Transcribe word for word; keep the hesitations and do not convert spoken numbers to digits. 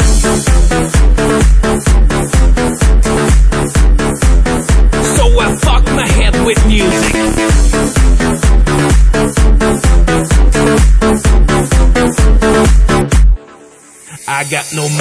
So I fuck my head with music. I got no